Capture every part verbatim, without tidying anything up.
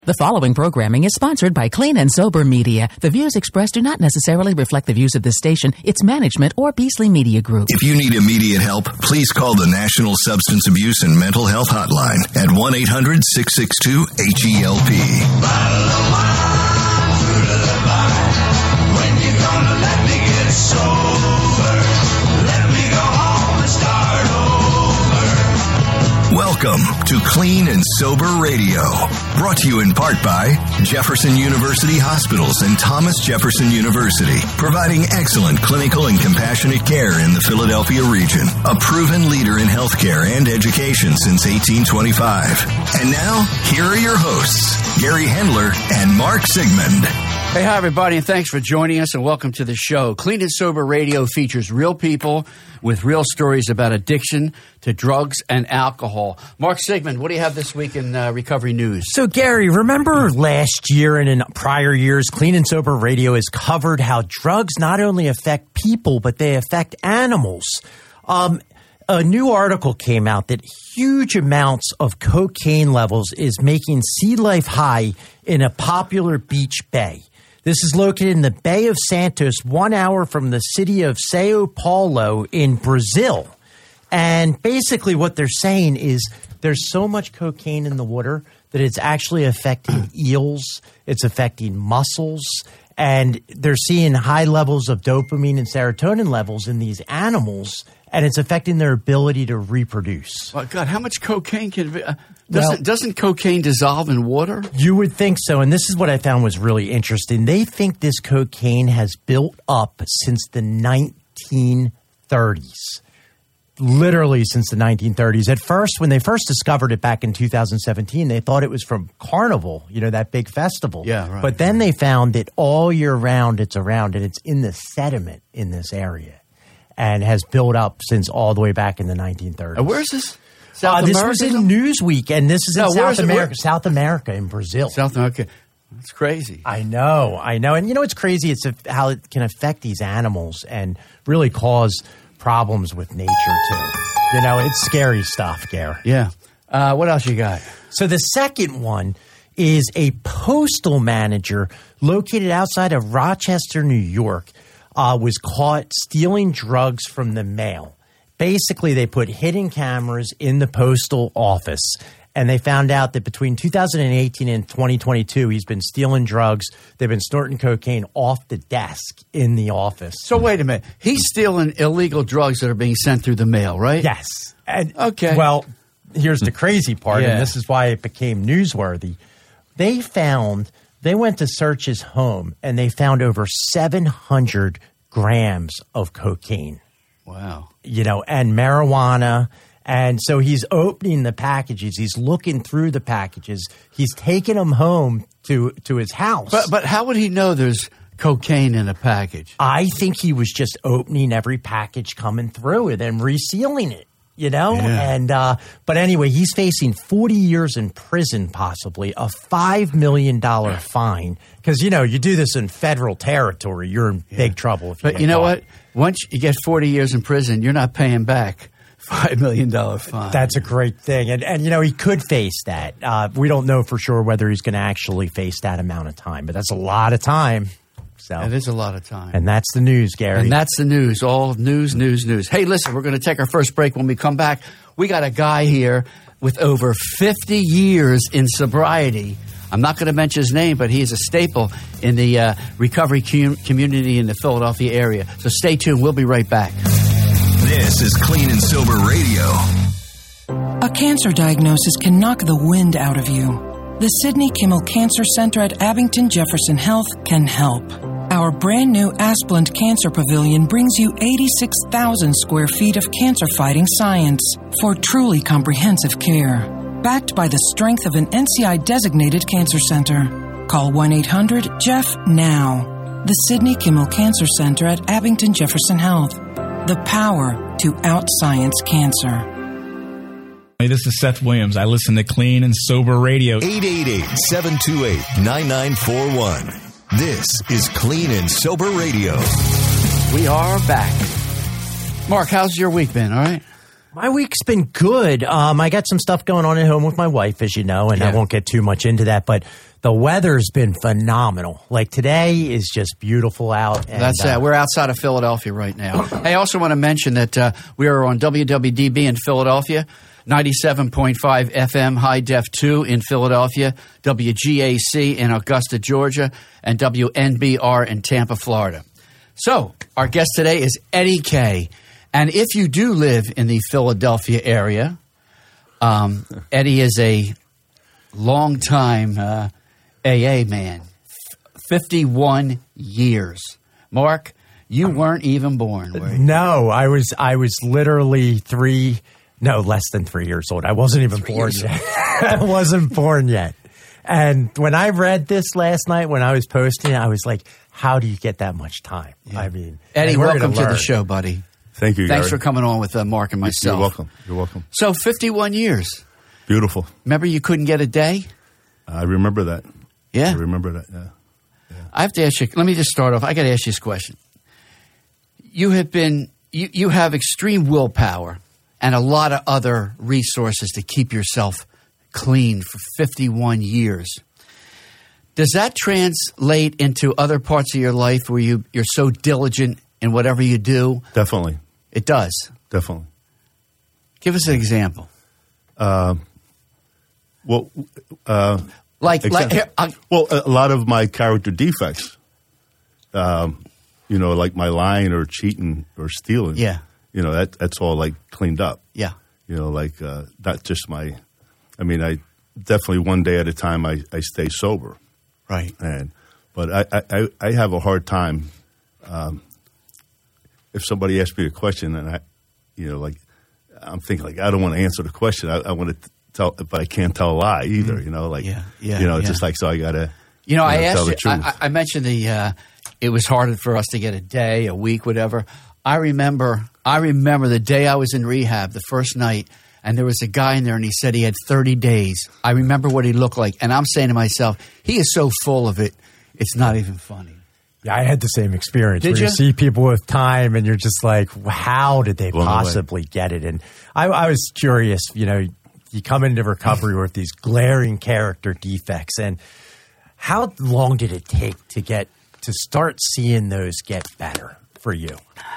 The following programming is sponsored by Clean and Sober Media. The views expressed do not necessarily reflect the views of this station, its management, or Beasley Media Group. If you need immediate help, please call the National Substance Abuse and Mental Health Hotline at one eight hundred six six two H E L P. When you gonna let me get sober? Let me go home and start over. Welcome to Clean and Sober Radio, brought to you in part by Jefferson University Hospitals and Thomas Jefferson University, providing excellent clinical and compassionate care in the Philadelphia region, a proven leader in healthcare and education since eighteen twenty-five. And now, here are your hosts, Gary Hendler and Mark Sigmund. Hey, hi, everybody, and thanks for joining us, and welcome to the show. Clean and Sober Radio features real people with real stories about addiction to drugs and alcohol. Mark Sigmund, what do you have this week in uh, recovery news? So, Gary, remember last year and in prior years, Clean and Sober Radio has covered how drugs not only affect people, but they affect animals. Um, a new article came out that huge amounts of cocaine levels is making sea life high in a popular beach bay. This is located in the Bay of Santos, one hour from the city of Sao Paulo in Brazil. And basically what they're saying is there's so much cocaine in the water that it's actually affecting eels, it's affecting mussels, and they're seeing high levels of dopamine and serotonin levels in these animals, and it's affecting their ability to reproduce. Oh, God, how much cocaine can be? Uh, doesn't, well, doesn't cocaine dissolve in water? You would think so, and this is what I found was really interesting. They think this cocaine has built up since the nineteen thirties. Literally since the nineteen thirties. At first, when they first discovered it back in two thousand seventeen, they thought it was from Carnival, you know, that big festival. Yeah, right. But then they found that all year round it's around, and it's in the sediment in this area, and has built up since all the way back in the nineteen thirties. Uh, where's this? South uh, this America? was in Newsweek, and this is in no, South America. Where? South America, in Brazil. South America. That's crazy. I know, I know. And you know what's crazy? It's a, how it can affect these animals and really cause problems with nature, too. You know, it's scary stuff, Gary. Yeah. Uh, what else you got? So the second one is a postal manager located outside of Rochester, New York, uh, was caught stealing drugs from the mail. Basically, they put hidden cameras in the postal office, and they found out that between two thousand eighteen and twenty twenty-two, he's been stealing drugs. They've been snorting cocaine off the desk in the office. So wait a minute. He's stealing illegal drugs that are being sent through the mail, right? Yes. And, okay. Well, here's the crazy part, yeah. and this is why it became newsworthy. They found, they went to search his home, and they found over seven hundred grams of cocaine. Wow. You know, and marijuana. And so he's opening the packages. He's looking through the packages. He's taking them home to, to his house. But but how would he know there's cocaine in a package? I think he was just opening every package coming through and then resealing it, you know? Yeah. And uh, but anyway, he's facing forty years in prison, possibly, a five million dollars fine. Because, you know, you do this in federal territory, you're in yeah. big trouble. If you but get you know caught. what? Once you get forty years in prison, you're not paying back five million dollars fine. That's a great thing. And, and, you know, he could face that. Uh, we don't know for sure whether he's going to actually face that amount of time, but that's a lot of time. So It is a lot of time. And that's the news, Gary. And that's the news. All news, news, news. Hey, listen, we're going to take our first break. When we come back, we got a guy here with over fifty years in sobriety. I'm not going to mention his name, but he is a staple in the uh, recovery com- community in the Philadelphia area. So stay tuned. We'll be right back. This is Clean and Sober Radio. A cancer diagnosis can knock the wind out of you. The Sidney Kimmel Cancer Center at Abington Jefferson Health can help. Our brand new Asplund Cancer Pavilion brings you eighty-six thousand square feet of cancer-fighting science for truly comprehensive care. Backed by the strength of an N C I-designated cancer center. Call one eight hundred J E F F now. The Sidney Kimmel Cancer Center at Abington Jefferson Health. The power to out-science cancer. Hey, this is Seth Williams. I listen to Clean and Sober Radio. eight eight eight, seven two eight, nine nine four one. This is Clean and Sober Radio. We are back. Mark, how's your week been? All right? My week's been good. Um, I got some stuff going on at home with my wife, as you know, and Yeah. I won't get too much into that. But the weather's been phenomenal. Like today is just beautiful out. And, That's uh, it. We're outside of Philadelphia right now. I also want to mention that uh, we are on W W D B in Philadelphia, ninety-seven point five F M High Def two in Philadelphia, W G A C in Augusta, Georgia, and W N B R in Tampa, Florida. So our guest today is Eddie K. And if you do live in the Philadelphia area, um, Eddie is a long-time uh, A A man, fifty-one years. Mark, you weren't even born, were you? No, I was I was literally three, no, less than three years old. I wasn't even three born yet. I wasn't born yet. And when I read this last night, when I was posting it, I was like, how do you get that much time? Yeah. I mean, Eddie, welcome to the show, buddy. Thank you, Thanks Gary. for coming on with uh, Mark and myself. You're welcome. You're welcome. So fifty-one years. Beautiful. Remember you couldn't get a day? I remember that. Yeah? I remember that, yeah. yeah. I have to ask you, let me just start off. I got to ask you this question. You have been, you, you have extreme willpower and a lot of other resources to keep yourself clean for fifty-one years. Does that translate into other parts of your life where you, you're so diligent in whatever you do? Definitely. It does? Definitely. Give us an example. Uh, well, uh, like, exa- like here, I, well, a lot of my character defects, um, you know, like my lying or cheating or stealing. Yeah. You know, that that's all like cleaned up. Yeah. You know, like uh, not just my, I mean, I definitely one day at a time I, I stay sober. Right. And, but I, I, I have a hard time, um, if somebody asks me a question and I, you know, like, I'm thinking like, I don't want to answer the question. I, I want to tell, but I can't tell a lie either, you know, like, yeah, yeah, you know, it's yeah. just like, so I got to, you know, you I know, asked tell the you, truth. I, I mentioned the, uh, it was harder for us to get a day, a week, whatever. I remember, I remember the day I was in rehab, the first night, and there was a guy in there and he said he had thirty days. I remember what he looked like. And I'm saying to myself, he is so full of it, it's not even funny. Yeah, I had the same experience. Did where you? you see people with time and you're just like, how did they Blown possibly get it? And I, I was curious, you know, you come into recovery with these glaring character defects. And how long did it take to get to start seeing those get better for you?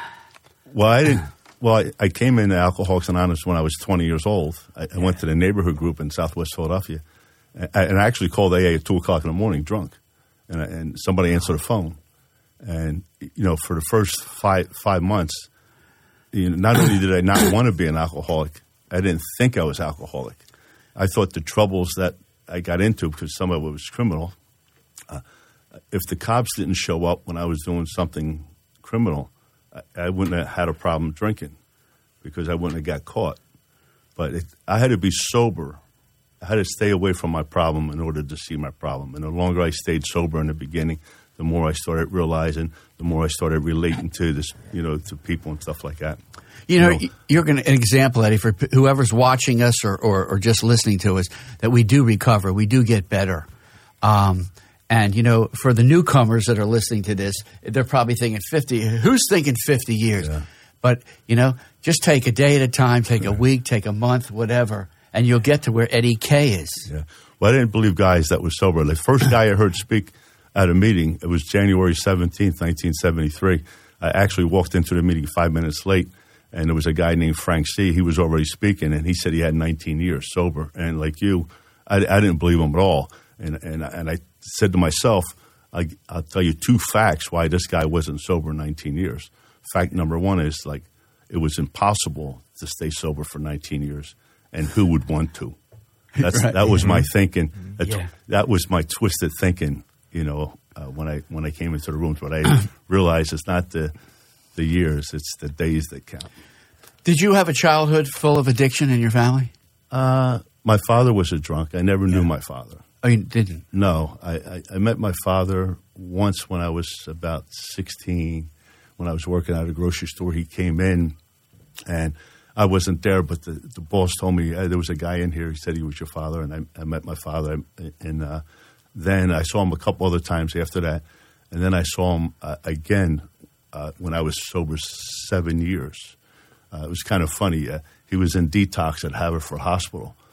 Well, I didn't. Well, I, I came into Alcoholics Anonymous when I was twenty years old. I, I went to the neighborhood group in Southwest Philadelphia, and I, and I actually called A A at two o'clock in the morning, drunk, and, I, and somebody answered the phone, and you know, for the first five five months, you know, not only did I not want to be an alcoholic, I didn't think I was alcoholic. I thought the troubles that I got into, because some of it was criminal, uh, if the cops didn't show up when I was doing something criminal, I wouldn't have had a problem drinking because I wouldn't have got caught. But it, I had to be sober. I had to stay away from my problem in order to see my problem. And the longer I stayed sober in the beginning, the more I started realizing, the more I started relating to this, you know, to people and stuff like that. You know, You know, you're going to, an example, Eddie, for p- whoever's watching us or, or, or just listening to us, that we do recover, we do get better. Um, and, you know, for the newcomers that are listening to this, they're probably thinking fifty. Who's thinking fifty years? Yeah. But, you know, just take a day at a time, take a week, take a month, whatever, and you'll get to where Eddie K is. Yeah. Well, I didn't believe guys that were sober. The first guy I heard speak at a meeting, it was January seventeenth, nineteen seventy-three. I actually walked into the meeting five minutes late, and there was a guy named Frank C. He was already speaking, and he said he had nineteen years sober. And like you, I, I didn't believe him at all. And and and I said to myself, I, I'll tell you two facts why this guy wasn't sober nineteen years. Fact number one is, like, it was impossible to stay sober for nineteen years, and who would want to? That's, Right. That was my thinking. That, Yeah. that was my twisted thinking, you know, uh, when I when I came into the rooms. But I realized it's not the the years, it's the days that count. Did you have a childhood full of addiction in your family? Uh, my father was a drunk. I never knew my father. Oh, you didn't? No, I, I, I met my father once when I was about sixteen, when I was working at a grocery store. He came in, and I wasn't there, but the, the boss told me, hey, there was a guy in here. He said he was your father, and I, I met my father. And uh, then I saw him a couple other times after that, and then I saw him uh, again uh, when I was sober seven years. Uh, it was kind of funny. Uh, he was in detox at Haverford Hospital.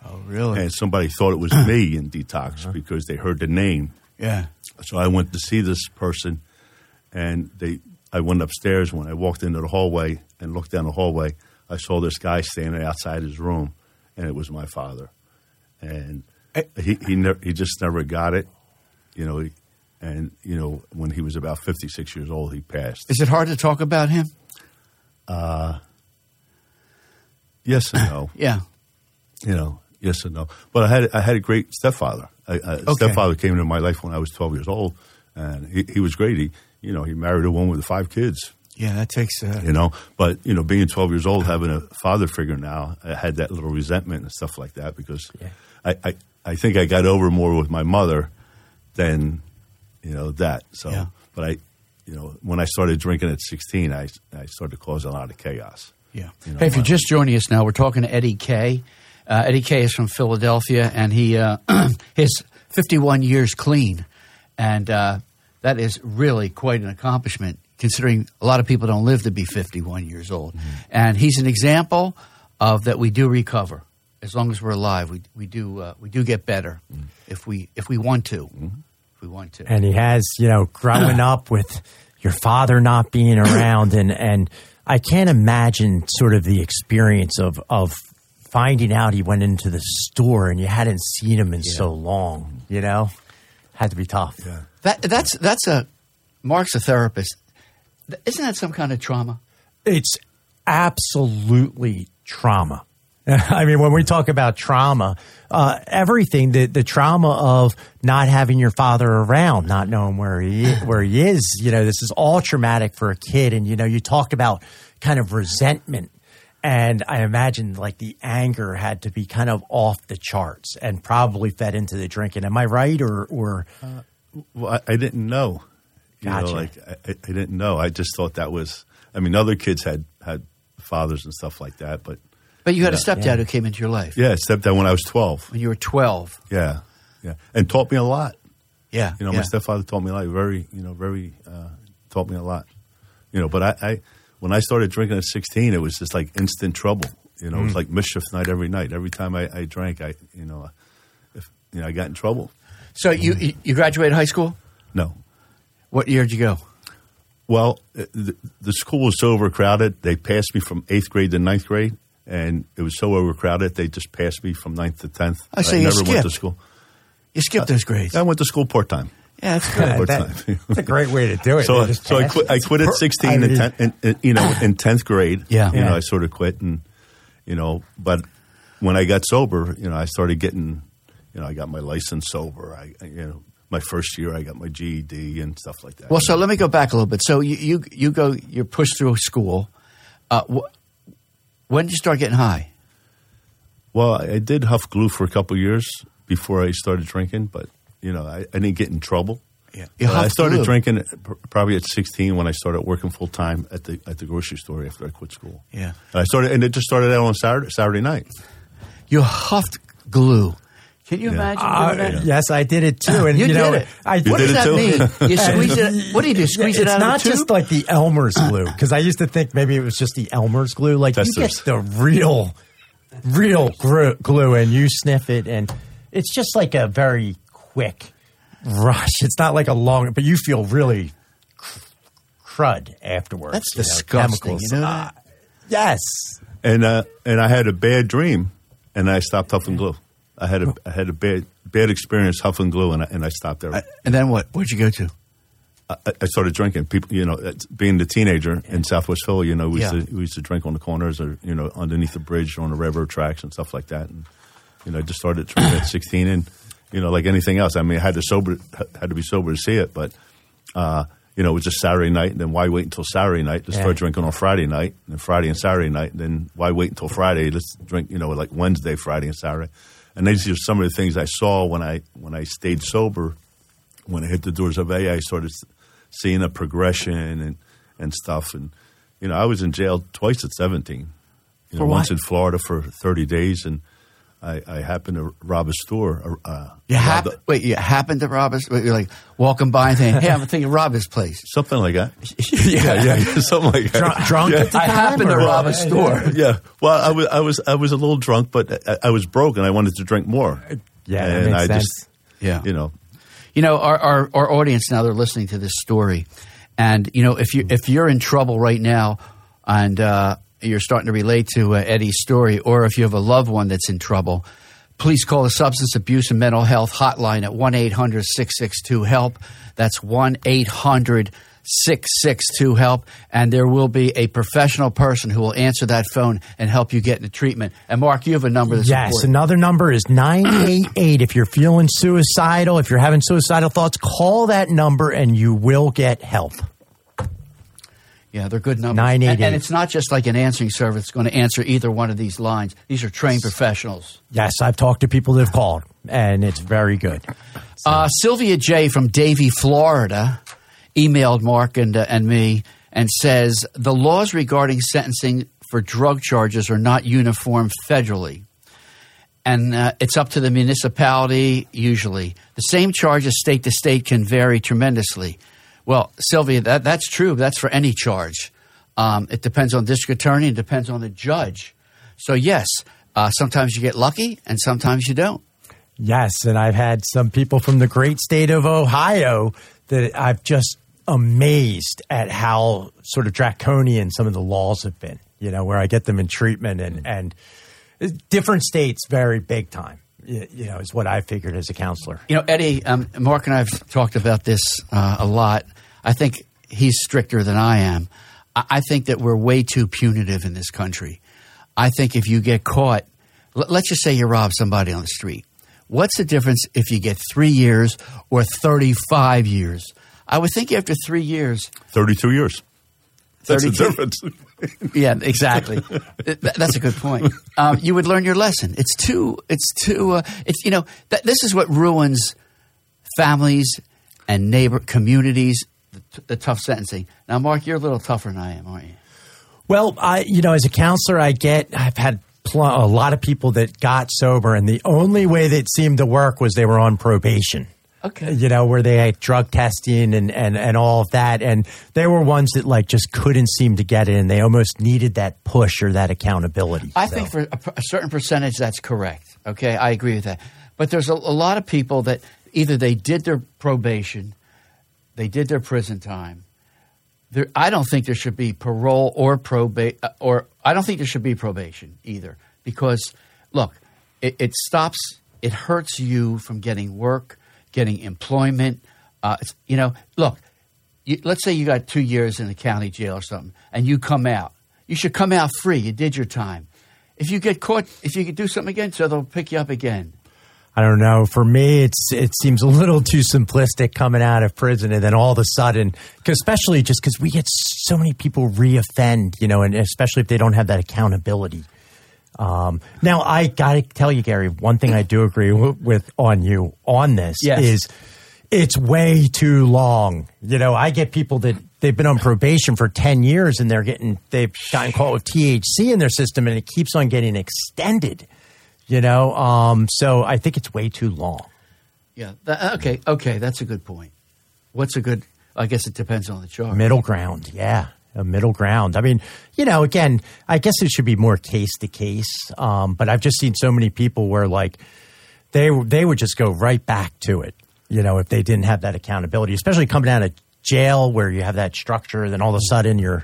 Oh, really? And somebody thought it was me in detox uh-huh. because they heard the name. Yeah. So I went to see this person, and they. I went upstairs. When I walked into the hallway and looked down the hallway, I saw this guy standing outside his room, and it was my father. And he he, ne- he just never got it, you know. He, and you know, when he was about fifty-six years old, he passed. Is it hard to talk about him? Uh, yes and no. Yeah. You know, yes and no. But I had I had a great stepfather. I, I, Okay. Stepfather came into my life when I was twelve years old, and he, he was great. He, you know, he married a woman with five kids. Yeah, that takes. Uh, You know, but you know, being twelve years old, having a father figure now, I had that little resentment and stuff like that because Yeah. I, I, I think I got over more with my mother than, you know, that. So, Yeah. but I, you know, when I started drinking at sixteen, I, I started causing a lot of chaos. Yeah. You know, hey, if you're my- just joining us now, we're talking to Eddie Kay. Uh, Eddie Kay is from Philadelphia, and he uh, his fifty-one years clean, and uh, that is really quite an accomplishment, considering a lot of people don't live to be fifty-one years old. Mm-hmm. And he's an example of that we do recover as long as we're alive. We we do uh, we do get better mm-hmm. if we if we want to. Mm-hmm. If we want to. And he has, you know, growing up with your father not being around, and and I can't imagine sort of the experience of of finding out he went into the store and you hadn't seen him in Yeah. so long. You know, had to be tough. Yeah. That that's that's a Mark's a therapist. Isn't that some kind of trauma? It's absolutely trauma. I mean, when we talk about trauma, uh, everything, the, the trauma of not having your father around, not knowing where he where he is, you know, this is all traumatic for a kid. And, you know, you talk about kind of resentment. And I imagine like the anger had to be kind of off the charts and probably fed into the drinking. Am I right? Or, or Uh, well, I, I didn't know. You Gotcha. know, like I, I didn't know. I just thought that was. I mean, other kids had had fathers and stuff like that, but But you had a Yeah. stepdad Yeah. who came into your life yeah, stepdad when I was twelve. when you were twelve. Yeah, yeah, and taught me a lot. Yeah. You know, yeah. my stepfather taught me a lot. Very, you know, very uh, taught me a lot. You know, but I, I when I started drinking at sixteen, it was just like instant trouble. You know, it was like mischief night every night. Every time I, I drank, I you know, if you know, I got in trouble. So you you- you graduated high school? No. What year did you go? Well, the, the school was so overcrowded. They passed me from eighth grade to ninth grade, and it was so overcrowded they just passed me from ninth to tenth. I see, I you never went to skipped. school. You skipped those grades. I went to school part time. Yeah, that's good. Part that- time. that's a great way to do it. So, They just so I pass quit. I it. quit at sixteen, I and, mean, ten, and, and you know, in tenth grade. Yeah. you know, Yeah. I sort of quit, and you know, but when I got sober, you know, I started getting, you know, I got my license sober. I, I- you know, my first year, I got my G E D and stuff like that. Well, so let me go back a little bit. So you you, you go you're pushed through school. Uh, wh- when did you start getting high? Well, I did huff glue for a couple of years before I started drinking, but you know, I, I didn't get in trouble. Yeah, you Uh, I huffed started glue. drinking at- pr- probably at sixteen when I started working full time at the at the grocery store after I quit school. Yeah. And I started, and it just started out on Saturday Saturday night. You huffed glue. Can you Yeah. imagine Uh, doing that? yes, I did it too. And You you, know, did it. I, You What did does it that too? mean? You squeeze it. What do you do? Squeeze it it's out not of the tube? just like the Elmer's glue, because I used to think maybe it was just the Elmer's glue. Like you Testers. get the real, real gru- glue, and you sniff it, and it's just like a very quick rush. It's not like a long, but you feel really cr- crud afterwards. That's you know, disgusting. chemicals. You know Ah, that? yes. And uh, and I had a bad dream, and I stopped huffing glue. I had a I had a bad bad experience huffing glue, and I, and I stopped there. Uh, and then what? Where'd you go to? I, I started drinking. People, you know, it's- being the teenager in Southwest Philly, you know, we used, Yeah. to, we used to drink on the corners or you know underneath the bridge or on the railroad tracks and stuff like that. And you know, I just started drinking at sixteen, and you know, like anything else, I mean, I had to sober had to be sober to see it, but uh, you know, it was just Saturday night, and then why wait until Saturday night to Yeah. start drinking on Friday night, and then Friday and Saturday night, and then why wait until Friday? Let's drink, you know, like Wednesday, Friday, and Saturday. And these are some of the things I saw when I when I stayed sober. When I hit the doors of A A, I started seeing a progression and, and stuff. And you know, I was in jail twice at seventeen. You know, For what? once in Florida for thirty days, and I, I happened to rob a store. Uh, You rob happen, the- wait, you happened to rob us? You're like walking by and saying, hey, I'm thinking of rob this place. something like that. yeah, yeah, yeah, something like that. Drunk, drunk Yeah. at the I time, happened to or- rob a store. Yeah. Well, I was, I was, I was a little drunk, but I, I was broke, and I wanted to drink more. Yeah, that and makes I sense. just, Yeah. you know, You know, our, our, our audience now, they're listening to this story. And, you know, if, you, if you're in trouble right now and uh, you're starting to relate to uh, Eddie's story, or if you have a loved one that's in trouble, please call the Substance Abuse and Mental Health Hotline at one eight hundred six six two HELP. That's one eight hundred six six two HELP. And there will be a professional person who will answer that phone and help you get into treatment. And, Mark, you have a number that's Yes, important. another number is nine eight eight. If you're feeling suicidal, if you're having suicidal thoughts, call that number and you will get help. Yeah, they're good numbers. nine eight eight. And, and it's not just like an answering service that's going to answer either one of these lines. These are trained professionals. Yes, I've talked to people that have called, and it's very good. Uh, Sylvia J. from Davie, Florida, emailed Mark and, uh, and me and says, the laws regarding sentencing for drug charges are not uniform federally. And uh, it's up to the municipality usually. The same charges state to state can vary tremendously. Well, Sylvia, that, that's true. That's for any charge. Um, it depends on district attorney and depends on the judge. So, yes, uh, sometimes you get lucky and sometimes you don't. Yes, and I've had some people from the great state of Ohio that I've just amazed at how sort of draconian some of the laws have been, you know, where I get them in treatment and, and different states vary big time. You know, is what I figured as a counselor. You know, Eddie, um, Mark and I have talked about this uh, a lot. I think he's stricter than I am. I, I think that we're way too punitive in this country. I think if you get caught, l- let's just say you rob somebody on the street. What's the difference if you get three years or thirty-five years? I would think after three years. thirty-two years. That's the thirty-two difference. Yeah, exactly. Th- That's a good point. Um, you would learn your lesson. It's too. It's too. Uh, it's you know. Th- this is what ruins families and neighbor communities. The, t- the tough sentencing. Now, Mark, you're a little tougher than I am, aren't you? Well, I, you know, as a counselor, I get, I've had pl- a lot of people that got sober, and the only way that seemed to work was they were on probation. Okay. You know, where they had drug testing and, and, and all of that. And they were ones that, like, just couldn't seem to get it, and they almost needed that push or that accountability. I So- think for a, per- a certain percentage, that's correct. Okay, I agree with that. But there's a, a lot of people that either they did their probation, they did their prison time. There, I don't think there should be parole or probate, uh, or I don't think there should be probation either. Because, look, it, it stops, it hurts you from getting work, getting employment. Uh, it's, you know, look, you, let's say you got two years in the county jail or something, and you come out. You should come out free. You did your time. If you get caught, if you could do something again, so they'll pick you up again. I don't know. For me, it's it seems a little too simplistic coming out of prison and then all of a sudden, 'cause especially just because we get so many people reoffend, you know, and especially if they don't have that accountability. Um, now, I got to tell you, Gary, one thing I do agree w- with on you on this Yes. is it's way too long. You know, I get people that they've been on probation for ten years and they're getting, they've gotten caught with T H C in their system and it keeps on getting extended. You know, um, so I think it's way too long. Yeah. That, okay. Okay. That's a good point. What's a good? I guess it depends on the charge. Middle ground, yeah, a middle ground. I mean, you know, again, I guess it should be more case to case. Um, but I've just seen so many people where like they they would just go right back to it. You know, if they didn't have that accountability, especially coming out of jail where you have that structure, then all of a sudden you're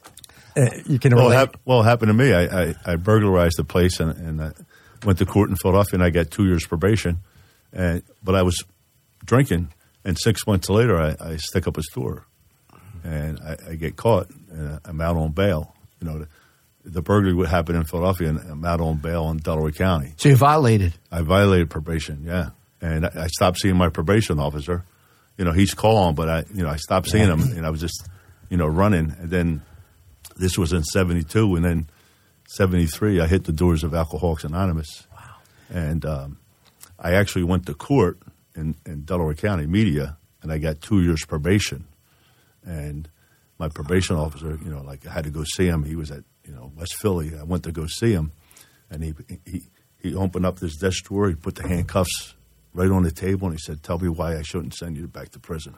uh, you can Well, it, relate. hap- well, it happened to me. I, I, I burglarized the place and, and I went to court in Philadelphia, and I got two years probation. And but I was drinking, and six months later, I, I stick up a store, and I, I get caught. And I'm out on bail. You know, the, the burglary would happen in Philadelphia, and I'm out on bail in Delaware County. So you violated. I violated probation, yeah, and I, I stopped seeing my probation officer. You know, he's calling, but I, you know, I stopped seeing him, and I was just, you know, running. And then this was in seventy-two, and then seventy-three, I hit the doors of Alcoholics Anonymous. Wow. And um, I actually went to court in, in Delaware County, Media, and I got two years probation. And my probation officer, you know, like I had to go see him. He was at, you know, West Philly. I went to go see him, and he he he opened up this desk drawer. He put the handcuffs right on the table, and he said, "Tell me why I shouldn't send you back to prison."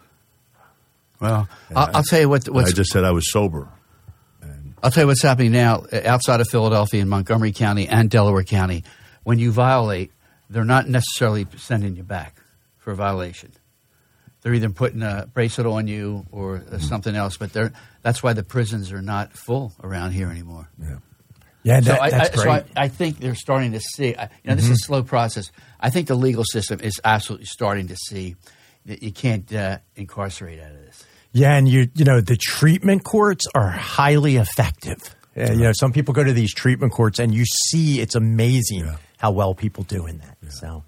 Well, I'll, I'll tell you what. What's, I just said I was sober. And I'll tell you what's happening now outside of Philadelphia in Montgomery County and Delaware County. When you violate, they're not necessarily sending you back for a violation. They're either putting a bracelet on you or mm-hmm. something else, but they're, that's why the prisons are not full around here anymore. Yeah, yeah, so that, I, that's I, great. So I, I think they're starting to see. You know, mm-hmm. this is a slow process. I think the legal system is absolutely starting to see that you can't uh, incarcerate out of this. Yeah, and you you know the treatment courts are highly effective. Uh, you know, some people go to these treatment courts, and you see it's amazing yeah. how well people do in that. Yeah. So,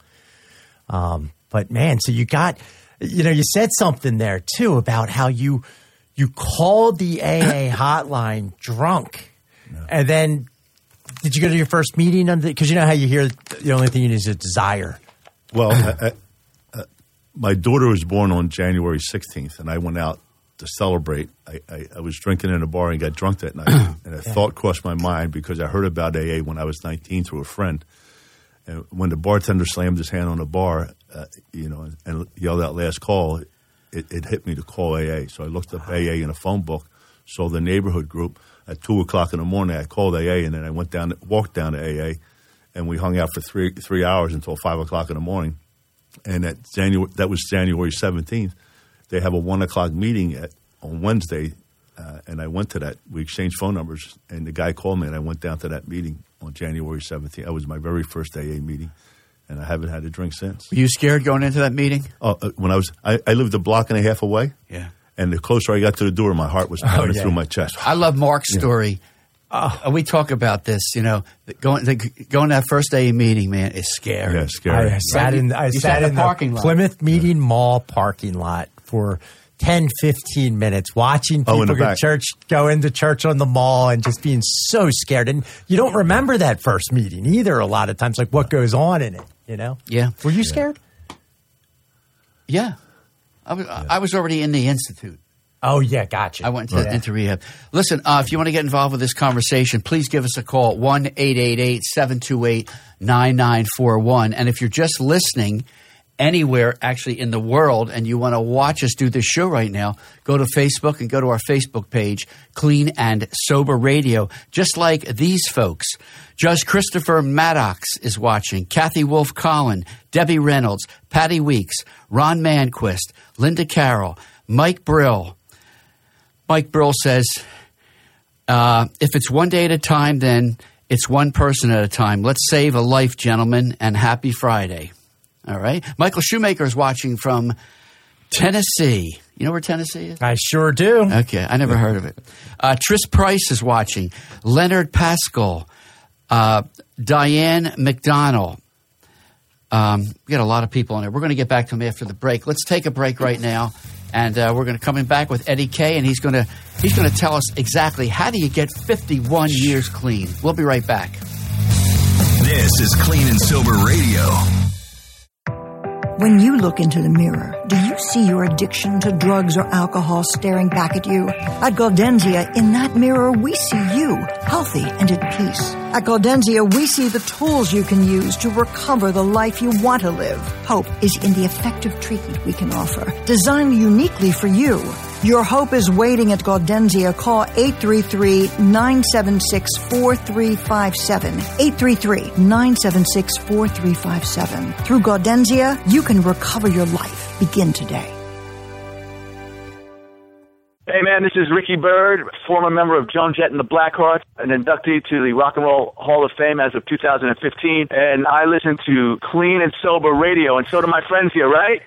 um, but man, so you got. You know, you said something there, too, about how you you called the A A hotline drunk. No. And then did you go to your first meeting? Because you know how you hear the only thing you need is a desire. Well, I, I, uh, my daughter was born on January sixteenth, and I went out to celebrate. I, I, I was drinking in a bar and got drunk that night. And a yeah. thought crossed my mind because I heard about A A when I was nineteen through a friend. And when the bartender slammed his hand on the bar, uh, you know, and, and yelled out "last call," it, it hit me to call A A. So I looked up A A in a phone book, saw the neighborhood group. At two o'clock in the morning, I called A A, and then I went down, walked down to A A, and we hung out for three three hours until five o'clock in the morning. And at January, that was January seventeenth. They have a one o'clock meeting at on Wednesday, uh, and I went to that. We exchanged phone numbers, and the guy called me, and I went down to that meeting on January seventeenth. That was my very first A A meeting, and I haven't had a drink since. Were you scared going into that meeting? Oh, uh, when I was, I, I lived a block and a half away. Yeah. And the closer I got to the door, my heart was pounding oh, yeah. through my chest. I love Mark's yeah. story. Oh. We talk about this, you know, going the, going to that first A A meeting, man, is scary. Yeah, scary. I, I sat in, I you sat sat in the parking the lot. Plymouth Meeting Mall parking lot for ten, fifteen minutes watching people oh, in the go, back. church, go into church on the mall and just being so scared. And you don't remember that first meeting either a lot of times, like what goes on in it, you know? Yeah. Were you yeah. scared? Yeah. I was, yeah. I was already in the institute. Oh, yeah, gotcha. I went to, yeah. into rehab. Listen, uh, if you want to get involved with this conversation, please give us a call, one eight eight eight, seven two eight, nine nine four one. And if you're just listening anywhere actually in the world and you want to watch us do this show right now, go to Facebook and go to our Facebook page, Clean and Sober Radio, just like these folks. Judge Christopher Maddox is watching, Kathy Wolf Collin, Debbie Reynolds, Patty Weeks, Ron Manquist, Linda Carroll, Mike Brill. Mike Brill says, uh, if it's one day at a time, then it's one person at a time. Let's save a life, gentlemen, and happy Friday. All right. Michael Shoemaker is watching from Tennessee. You know where Tennessee is? I sure do. Okay. I never heard of it. Uh, Tris Price is watching. Leonard Pascal. Uh, Diane McDonald. Um, we got a lot of people in there. We're going to get back to them after the break. Let's take a break right now. And uh, we're going to come in back with Eddie Kay, and he's going to he's going to tell us exactly how do you get fifty-one years clean. We'll be right back. This is Clean and Sober Radio. When you look into the mirror, do you see your addiction to drugs or alcohol staring back at you? At Gaudenzia, in that mirror, we see you, healthy and at peace. At Gaudenzia, we see the tools you can use to recover the life you want to live. Hope is in the effective treatment we can offer, designed uniquely for you. Your hope is waiting at Gaudenzia. Call eight three three, nine seven six, four three five seven. eight three three, nine seven six, four three five seven. Through Gaudenzia, you can recover your life. Begin today. Hey, man, this is Ricky Byrd, former member of Joan Jett and the Blackhearts, an inductee to the Rock and Roll Hall of Fame as of two thousand fifteen, and I listen to Clean and Sober Radio, and so do my friends here, right?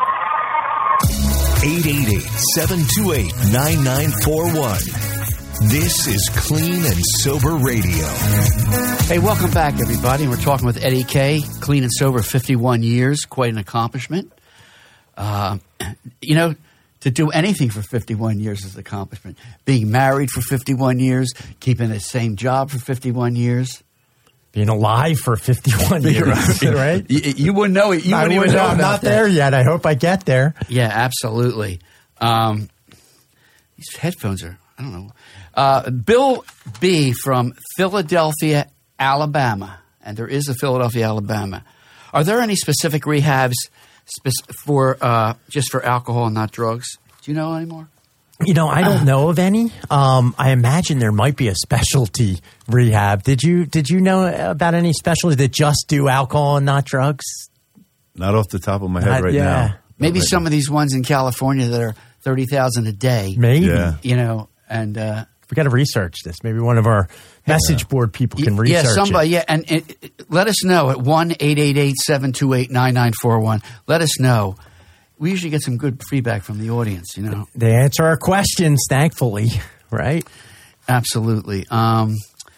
eight eight eight, seven two eight, nine nine four one. This is Clean and Sober Radio. Hey, welcome back, everybody. We're talking with Eddie Kay, Clean and Sober, fifty-one years, quite an accomplishment. Uh, you know, to do anything for fifty-one years is an accomplishment. Being married for fifty-one years, keeping the same job for fifty-one years. Being alive for fifty-one years, right? You, you wouldn't know it. You I wouldn't would even know I'm about not that. there yet. I hope I get there. Yeah, absolutely. Um, these headphones are, I don't know. Uh, Bill B. from Philadelphia, Alabama and there is a Philadelphia, Alabama. Are there any specific rehabs spec- for uh, just for alcohol and not drugs? Do you know anymore? You know, I don't know of any. Um, I imagine there might be a specialty rehab. Did you did you know about any specialties that just do alcohol and not drugs? Not off the top of my head Uh, right yeah. now. Maybe Right some now. of these ones in California that are thirty thousand a day. Maybe. Yeah. You know, and uh, We got to research this. Maybe one of our message board people can research yeah, somebody, it. yeah, and it, it, let us know at one eight eight eight seven two eight nine nine four one. Let us know. We usually get some good feedback from the audience. You know, They answer our questions, thankfully, right? absolutely. Um,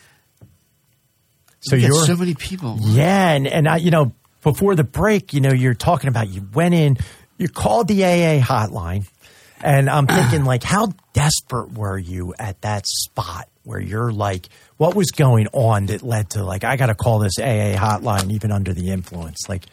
So we get you're so many people. Yeah, and and I, you know, before the break, you know, you're talking about you went in, you called the A A hotline, and I'm thinking like, how desperate were you at that spot where you're like, what was going on that led to like, I got to call this A A hotline even under the influence? Like,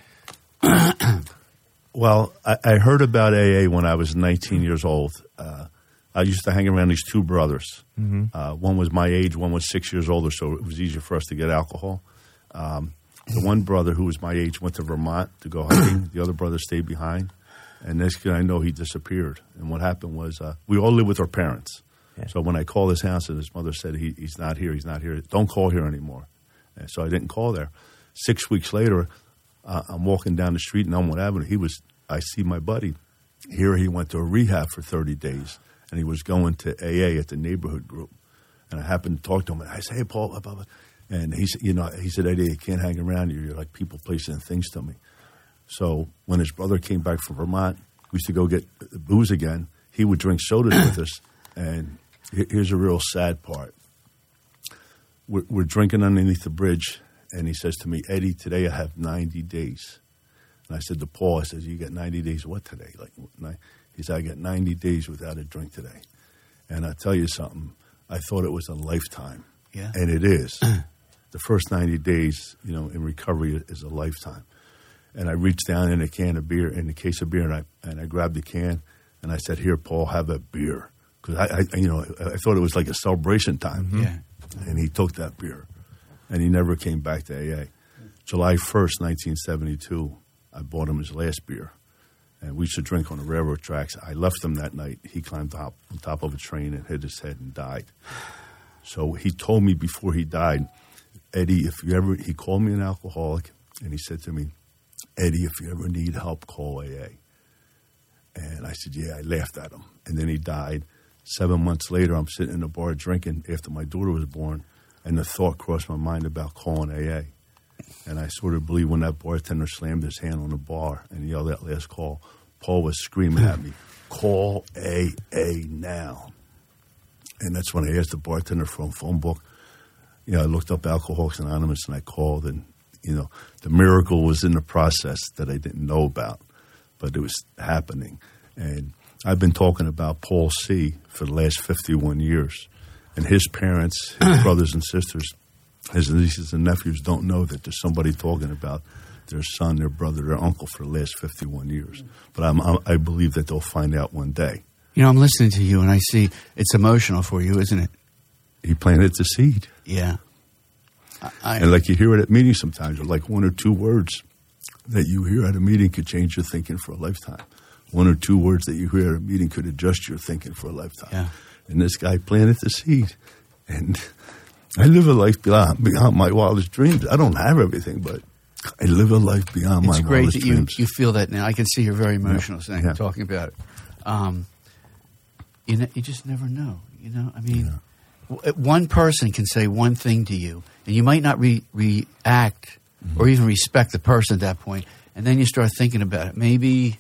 Well, I, I heard about A A when I was nineteen years old. Uh, I used to hang around these two brothers. Mm-hmm. Uh, one was my age, one was six years older, so it was easier for us to get alcohol. Um, the one brother who was my age went to Vermont to go hiking. The other brother stayed behind. And next thing I know, he disappeared. And what happened was uh, we all lived with our parents. Yeah. So when I called his house and his mother said, he, he's not here, he's not here, don't call here anymore. And so I didn't call there. Six weeks later, uh, I'm walking down the street in Elmwood Avenue. He was, I see my buddy. Here he went to a rehab for thirty days, and he was going to A A at the neighborhood group. And I happened to talk to him, and I said, hey, Paul, blah, blah, blah. And he said, you know, he said, Eddie, you can't hang around here. You're like people placing things to me. So when his brother came back from Vermont, we used to go get booze again. He would drink sodas with us. And here's a real sad part. We're, we're drinking underneath the bridge, and he says to me, Eddie, today I have ninety days. And I said to Paul, I said, you got ninety days what today? Like, he said, I got ninety days without a drink today. And I'll tell you something. I thought it was a lifetime. Yeah. And it is. The first ninety days, you know, in recovery is a lifetime. And I reached down in a can of beer, in a case of beer, and I and I grabbed the can, and I said, "Here, Paul, have a beer," because I, I, you know, I thought it was like a celebration time. Mm-hmm. Yeah. And he took that beer, and he never came back to A A. July first, nineteen seventy-two, I bought him his last beer, and we used to drink on the railroad tracks. I left him that night. He climbed top, on top of a train and hit his head and died. So he told me before he died, Eddie, if you ever, he called me an alcoholic, and he said to me, Eddie, if you ever need help, call A A. And I said, yeah, I laughed at him. And then he died. Seven months later, I'm sitting in a bar drinking after my daughter was born, and the thought crossed my mind about calling A A. And I sort of believe when that bartender slammed his hand on the bar and yelled that last call, Paul was screaming at me, call A A now. And that's when I asked the bartender for a phone book. You know, I looked up Alcoholics Anonymous, and I called, and, you know, the miracle was in the process that I didn't know about, but it was happening. And I've been talking about Paul C. for the last fifty-one years. And his parents, his brothers and sisters, his nieces and nephews don't know that there's somebody talking about their son, their brother, their uncle for the last fifty-one years. But I'm, I'm, I believe that they'll find out one day. You know, I'm listening to you, and I see it's emotional for you, isn't it? He planted the seed. Yeah. I, And like you hear it at meetings sometimes, or like one or two words that you hear at a meeting could change your thinking for a lifetime. One or two words that you hear at a meeting could adjust your thinking for a lifetime. Yeah. And this guy planted the seed. And I live a life beyond, beyond my wildest dreams. I don't have everything, but I live a life beyond it's my great wildest that you, dreams. you feel that now. I can see you're very emotional Yeah. saying, Yeah. talking about it. Um, you know, you just never know. You know, I mean, w- one person can say one thing to you, and you might not re- react Mm-hmm. or even respect the person at that point, and then you start thinking about it. Maybe,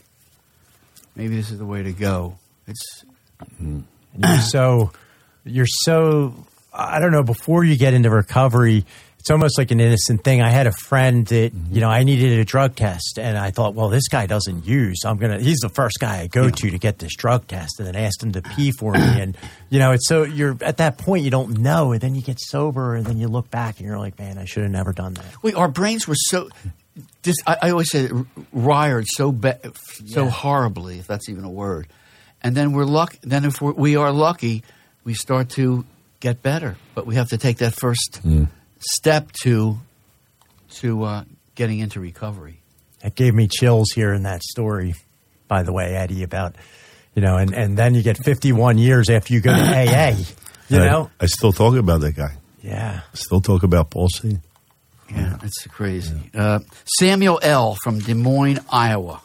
maybe this is the way to go. It's And you're so, you're so, I don't know, before you get into recovery, it's almost like an innocent thing. I had a friend that, you know, I needed a drug test, and I thought, well, this guy doesn't use. I'm going to, he's the first guy I go to to get this drug test, and then asked him to pee for me. And, you know, it's so, you're at that point, you don't know, and then you get sober, and then you look back, and you're like, man, I should have never done that. Wait, our brains were so. This, I, I always say, r- wired so be, so Yeah. horribly, if that's even a word. And then we're lucky. Then if we're, we are lucky, we start to get better. But we have to take that first step to to uh, getting into recovery. It gave me chills hearing that story, by the way, Eddie, about, you know, and, and then you get fifty-one years after you go to A A, you know? I, I still talk about that guy. Yeah. I still talk about Paul C. Yeah, it's crazy. Yeah. Uh, Samuel L. from Des Moines, Iowa.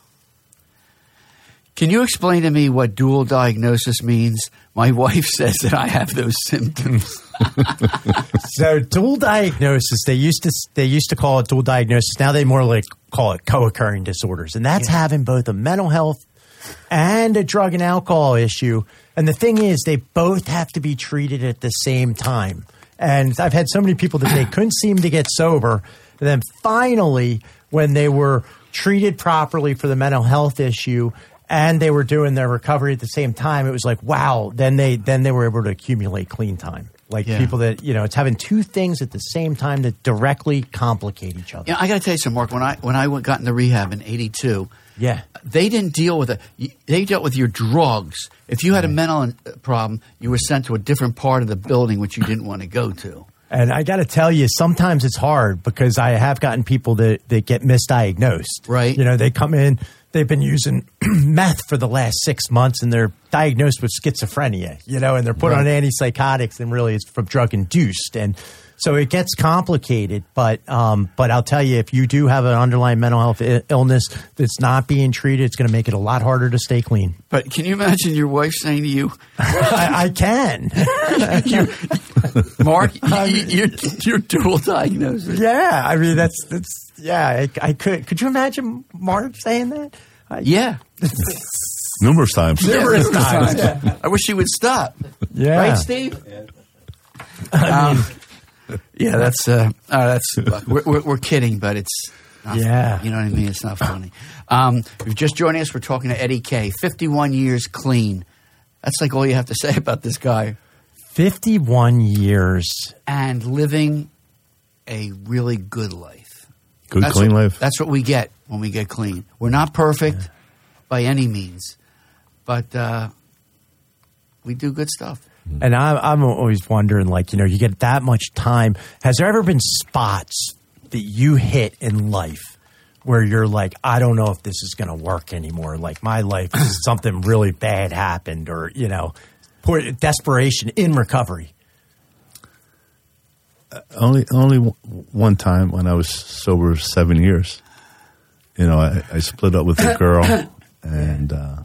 Can you explain to me what dual diagnosis means? My wife says that I have those symptoms. So dual diagnosis, they used to they used to call it dual diagnosis. Now they more like call it co-occurring disorders. And that's yeah. having both a mental health and a drug and alcohol issue. And the thing is, they both have to be treated at the same time. And I've had so many people that they couldn't seem to get sober. And then finally, when they were treated properly for the mental health issue and they were doing their recovery at the same time, it was like, wow, then they then they were able to accumulate clean time. Like yeah. people that, you know, it's having two things at the same time that directly complicate each other. Yeah, I got to tell you something, Mark. When I when I went, got into rehab in eighty-two, yeah, they didn't deal with it. They dealt with your drugs. If you had a mental problem, you were sent to a different part of the building which you didn't want to go to. And I got to tell you, sometimes it's hard because I have gotten people that, that get misdiagnosed. Right. You know, they come in, they've been using meth for the last six months and they're diagnosed with schizophrenia, you know, and they're put right. on antipsychotics and really it's from drug induced. And so it gets complicated, but um, but I'll tell you, if you do have an underlying mental health I- illness that's not being treated, it's going to make it a lot harder to stay clean. But can you imagine your wife saying to you, I, I can. you, Mark, you, you're, you're dual diagnosis. Yeah, I mean, that's, that's yeah, I, I could. Could you imagine Mark saying that? I, yeah. Numerous times. Numerous times. Yeah. I wish he would stop. Yeah. Right, Steve? Yeah. I mean, um, yeah, that's uh, uh, that's look, we're, we're, we're kidding, but it's not, yeah, you know what I mean. It's not funny. Um, if you're just joining us, we're talking to Eddie K. fifty-one years clean. That's like all you have to say about this guy. fifty-one years and living a really good life, good that's clean what, life. That's what we get when we get clean. We're not perfect yeah. by any means, but uh, we do good stuff. And I'm, I'm always wondering, like, you know, you get that much time. Has there ever been spots that you hit in life where you're like, I don't know if this is going to work anymore? Like, my life, something really bad happened, or, you know, poor desperation in recovery. Uh, only, only one time when I was sober seven years. You know, I, I split up with a girl, and uh,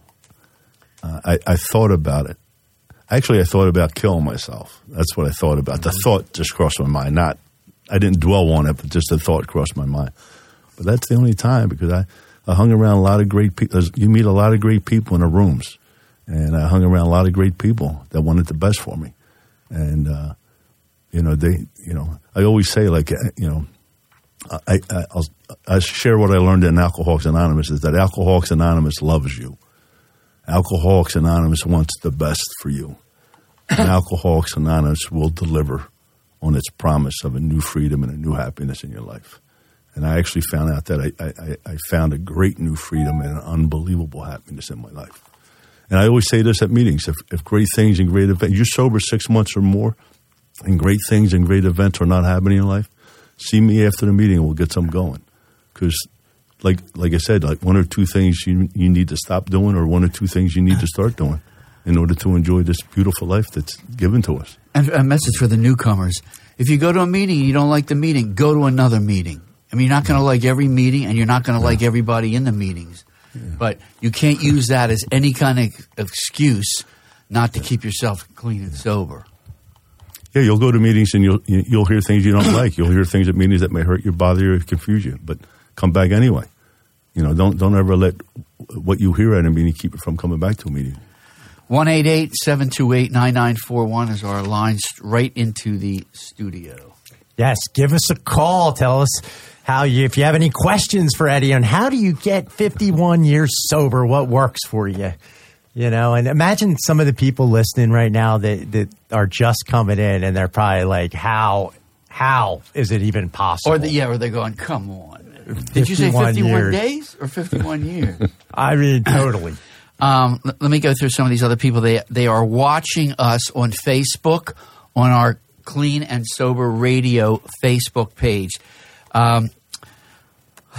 uh, I, I thought about it. Actually, I thought about killing myself. That's what I thought about. The thought just crossed my mind. Not, I didn't dwell on it, but just the thought crossed my mind. But that's the only time, because I, I hung around a lot of great people. You meet a lot of great people in the rooms. And I hung around a lot of great people that wanted the best for me. And, uh, you know, they, you know, I always say, like, you know, I, I, I'll, I share what I learned in Alcoholics Anonymous, is that Alcoholics Anonymous loves you. Alcoholics Anonymous wants the best for you. And Alcoholics Anonymous will deliver on its promise of a new freedom and a new happiness in your life. And I actually found out that I, I, I found a great new freedom and an unbelievable happiness in my life. And I always say this at meetings: if, if great things and great events, you're sober six months or more, and great things and great events are not happening in your life, see me after the meeting and we'll get some going. Because Like like I said, like one or two things you you need to stop doing, or one or two things you need to start doing in order to enjoy this beautiful life that's given to us. And a message for the newcomers: if you go to a meeting and you don't like the meeting, go to another meeting. I mean, you're not going to like every meeting, and you're not going to yeah. like everybody in the meetings. Yeah. But you can't use that as any kind of excuse not to keep yourself clean and sober. Yeah, you'll go to meetings and you'll you'll hear things you don't like. You'll hear things at meetings that may hurt you, bother you, or confuse you. But come back anyway. You know, don't don't ever let what you hear at a meeting keep you from coming back to a meeting. one eight eight seven two eight nine nine four one is our line right into the studio. Yes, give us a call. Tell us how you, if you have any questions for Eddie on how do you get fifty-one years sober, what works for you. You know, and imagine some of the people listening right now that, that are just coming in and they're probably like, how how is it even possible? Or the, yeah, or they're going, come on. Did you say fifty-one years. days or fifty-one years? I mean, totally. Um, let, let me go through some of these other people. They they are watching us on Facebook, on our Clean and Sober Radio Facebook page. Um,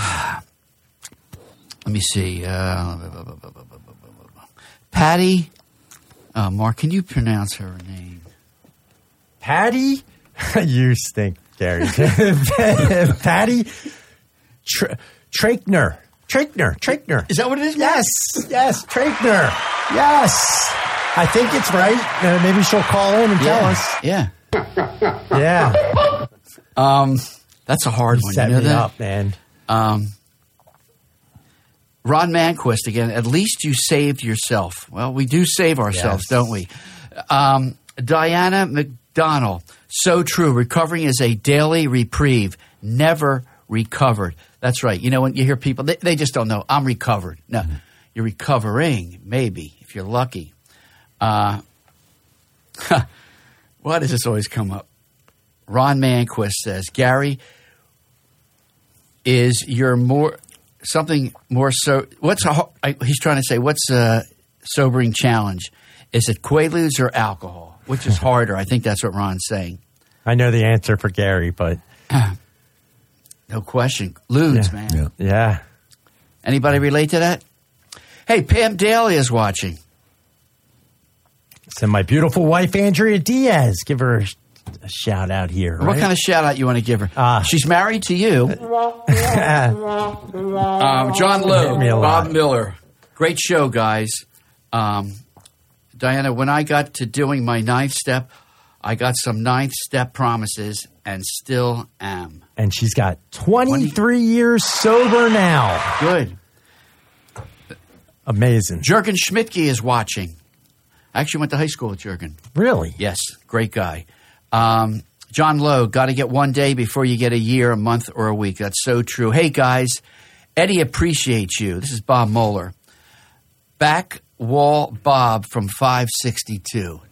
let me see. Uh, Patty. Uh, Mark, can you pronounce her name? Patty? You stink, Gary. Patty Tra- Trakener. Trakener. Trakener. Is that what it is, Mark? Yes. Yes. Trakener. Yes. I think it's right. Uh, maybe she'll call in and yeah. tell us. Yeah. Yeah. Um, that's a hard You one. set You know me that? up, man. Um, Ron Manquist again. At least you saved yourself. Well, we do save ourselves, Yes. don't we? Um, Diana McDonald. So true. Recovering is a daily reprieve. Never recovered. That's right. You know, when you hear people, they, they just don't know. I'm recovered. No, mm-hmm. You're recovering, maybe, if you're lucky. Uh, why does this always come up? Ron Manquist says, Gary, is your more something more so? What's a, I, he's trying to say? What's a sobering challenge? Is it Quaaludes or alcohol? Which is harder? I think that's what Ron's saying. I know the answer for Gary, but no question, Ludes, yeah. man. Yeah. Yeah. Anybody relate to that? Hey, Pam Daly is watching. So my beautiful wife, Andrea Diaz. Give her a, a shout out here. What right? kind of shout out you want to give her? Uh, She's married to you. um, John Lowe, Bob Miller. Great show, guys. Um, Diana, when I got to doing my ninth step, I got some ninth step promises and still am. And she's got twenty-three years sober now. Good. Amazing. Jurgen Schmidtke is watching. I actually went to high school with Jurgen. Really? Yes, great guy. Um, John Lowe, got to get one day before you get a year, a month, or a week. That's so true. Hey, guys, Eddie appreciates you. This is Bob Moeller. Back wall Bob from five sixty-two.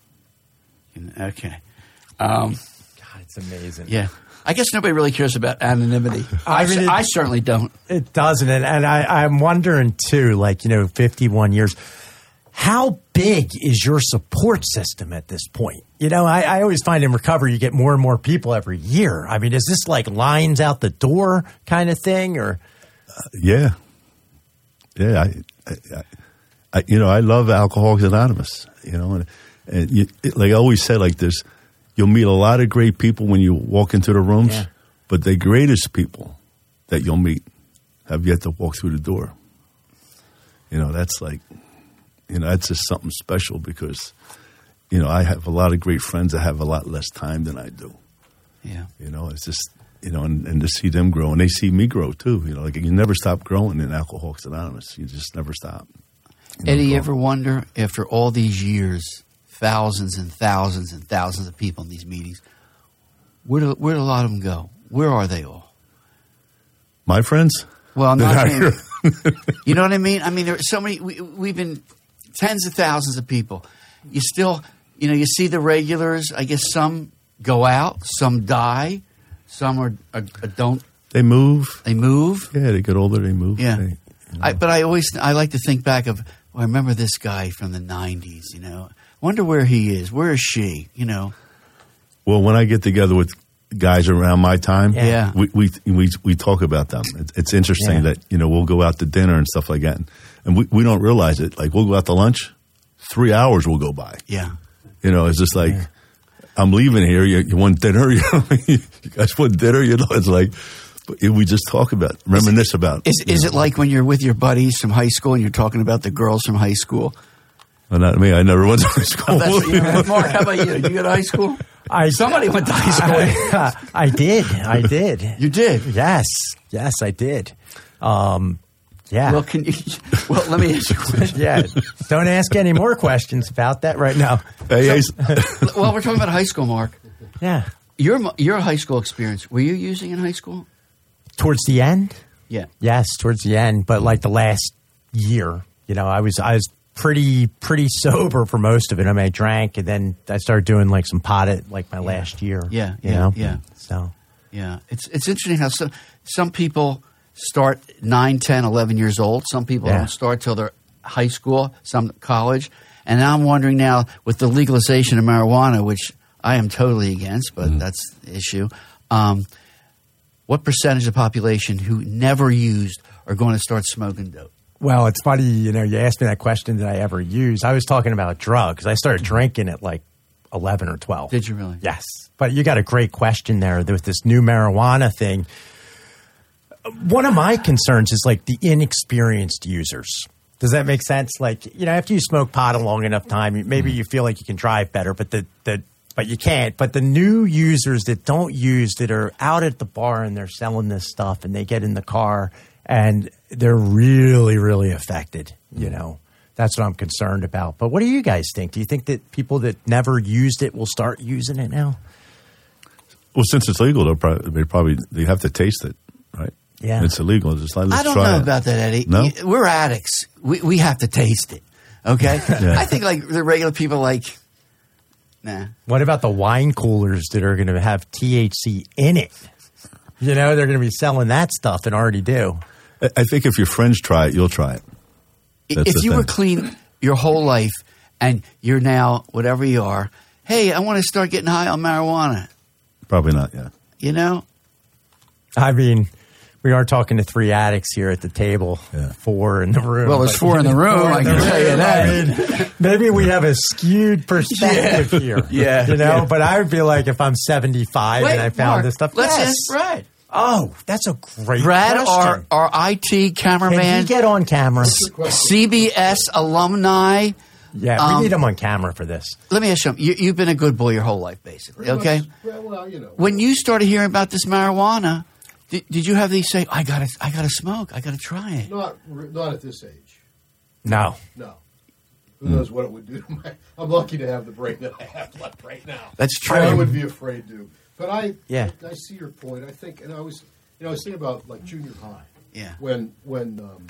Okay. Um, God, it's amazing. Yeah. I guess nobody really cares about anonymity. I, I mean, it- I certainly don't. It doesn't. And, and I, I'm wondering, too, like, you know, fifty-one years, how big is your support system at this point? You know, I, I always find in recovery you get more and more people every year. I mean, is this like lines out the door kind of thing? Or Uh, yeah. Yeah. I, I, I, you know, I love Alcoholics Anonymous, you know, and, and you, it, like I always say, like this, you'll meet a lot of great people when you walk into the rooms, Yeah. but the greatest people that you'll meet have yet to walk through the door. You know, that's like, you know, that's just something special because, you know, I have a lot of great friends that have a lot less time than I do. Yeah. You know, it's just, you know, and, and to see them grow, and they see me grow too. You know, like you never stop growing in Alcoholics Anonymous. You just never stop. You know, Eddie, you growing. ever wonder, after all these years, thousands and thousands and thousands of people in these meetings, where do, where do a lot of them go? Where are they all? My friends? Well, I'm They're not not saying, here. you know what I mean? I mean, there are so many, we, we've been tens of thousands of people. You still, you know, you see the regulars. I guess some go out, some die, some are, are, are don't. They move. They move. Yeah, they get older, they move. Yeah. They, you know. I, but I always, I like to think back of, well, I remember this guy from the nineties, you know. Wonder where he is. Where is she, you know? Well, when I get together with guys around my time, Yeah. we, we we we talk about them. It's, it's interesting Yeah. that, you know, we'll go out to dinner and stuff like that. And, and we, we don't realize it. Like, we'll go out to lunch, three hours will go by. Yeah. You know, it's just like, yeah. I'm leaving here. You, you want dinner? You, know, you guys want dinner? You know, it's like, but we just talk about, reminisce it, about. Is, is know. it like when you're with your buddies from high school and you're talking about the girls from high school? Well, not me. I never went to high school. Oh, that's, you know, Mark, how about you? You go to high school? I, Somebody went to high school. I, I did. I did. You did? Yes. Yes, I did. Um, yeah. Well, can you? Well, let me ask you a question. Yeah. Don't ask any more questions about that right now. Hey, So, well, we're talking about high school, Mark. Yeah. Your your high school experience. Were you using in high school? Towards the end? Yeah. Yes, towards the end, but like the last year, you know, I was I was pretty pretty sober for most of it. I mean, I drank, and then I started doing like some pot at like my Yeah. last year. Yeah, you yeah, know? yeah. So Yeah, it's it's interesting how some some people start nine, ten, eleven years old. Some people Yeah. don't start till they're high school, some college. And now I'm wondering now with the legalization of marijuana, which I am totally against, but Mm. that's the issue. Um, what percentage of the population who never used are going to start smoking dope? Well, it's funny, you know, you asked me that question, did I ever use? I was talking about drugs. I started drinking at like eleven or twelve. Did you really? Yes. But you got a great question there with this new marijuana thing. One of my concerns is like the inexperienced users. Does that make sense? Like, you know, after you smoke pot a long enough time, maybe you feel like you can drive better, but the, the but you can't. But the new users that don't use, that are out at the bar and they're selling this stuff and they get in the car and they're really, really affected, you know. That's what I'm concerned about. But what do you guys think? Do you think that people that never used it will start using it now? Well, since it's legal, they'll probably, they probably they have to taste it, right? Yeah. It's illegal. Just like, let's I don't try know it. about that, Eddie. No? We're addicts. We we have to taste it, okay? Yeah. I think like the regular people like, nah. What about the wine coolers that are going to have T H C in it? You know, they're going to be selling that stuff and already do. I- I think if your friends try it, you'll try it. That's If the you thing. were clean your whole life and you're now whatever you are, hey, I want to start getting high on marijuana. Probably not, yeah. You know? I mean, we are talking to three addicts here at the table, Yeah. four in the room. Well, there's But- four in the room, Four I in can the tell you room. that. I mean, maybe we have a skewed perspective here. Yeah. You know, Yeah. but I would be like, if I'm seventy-five and I found Mark, this stuff, let's yes. ask Brad. Oh, that's a great Brad, our, question. our I T Can cameraman, he get on camera? C B S alumni. Yeah, we Um, need him on camera for this. Let me ask you something. You, you've been a good boy your whole life, basically, okay? Well, well, you know. When you started hearing about this marijuana, did, did you have these say, I gotta, I gotta smoke, I gotta try it? Not, not at this age. No. No. Who knows what it would do to my... I'm lucky to have the brain that I have left right now. That's true. I would be afraid to. But I, Yeah. I, I see your point. I think, and I was, you know, I was thinking about like junior high. Yeah. When when um,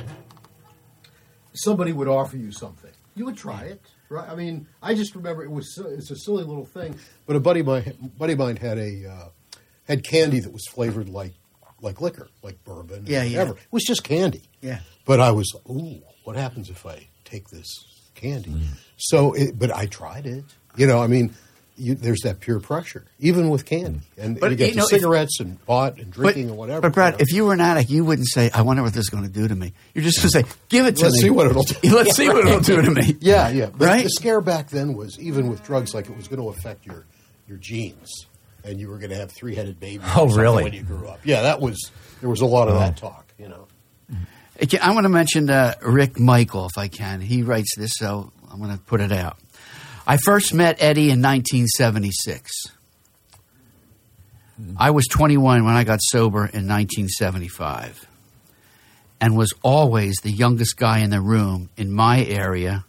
somebody would offer you something, you would try it, right? I mean, I just remember it was si- it's a silly little thing, but a buddy of mine, buddy of mine had a uh, had candy that was flavored like like liquor, like bourbon, Yeah, or yeah. whatever. It was just candy. Yeah. But I was, ooh, what happens if I take this candy? So, it, but I tried it. You know, I mean, you, there's that peer pressure, even with candy. And, But, and you get you the know, if- cigarettes and pot and drinking and whatever. But Brad, you know? if you were an addict, you wouldn't say, I wonder what this is going to do to me. You're just going to say, give it to Let's me. see what it'll do. Let's see what it'll do to me. Yeah, yeah. But Right? the scare back then was, even with drugs, like it was going to affect your, your genes. And you were going to have three-headed babies or Oh, something really? when you grew up. Yeah, that was, there was a lot of that talk, you know. Okay, I want to mention uh, Rick Michael, if I can. He writes this, so I'm going to put it out. I first met Eddie in nineteen seventy-six. I was twenty-one when I got sober in nineteen seventy-five and was always the youngest guy in the room in my area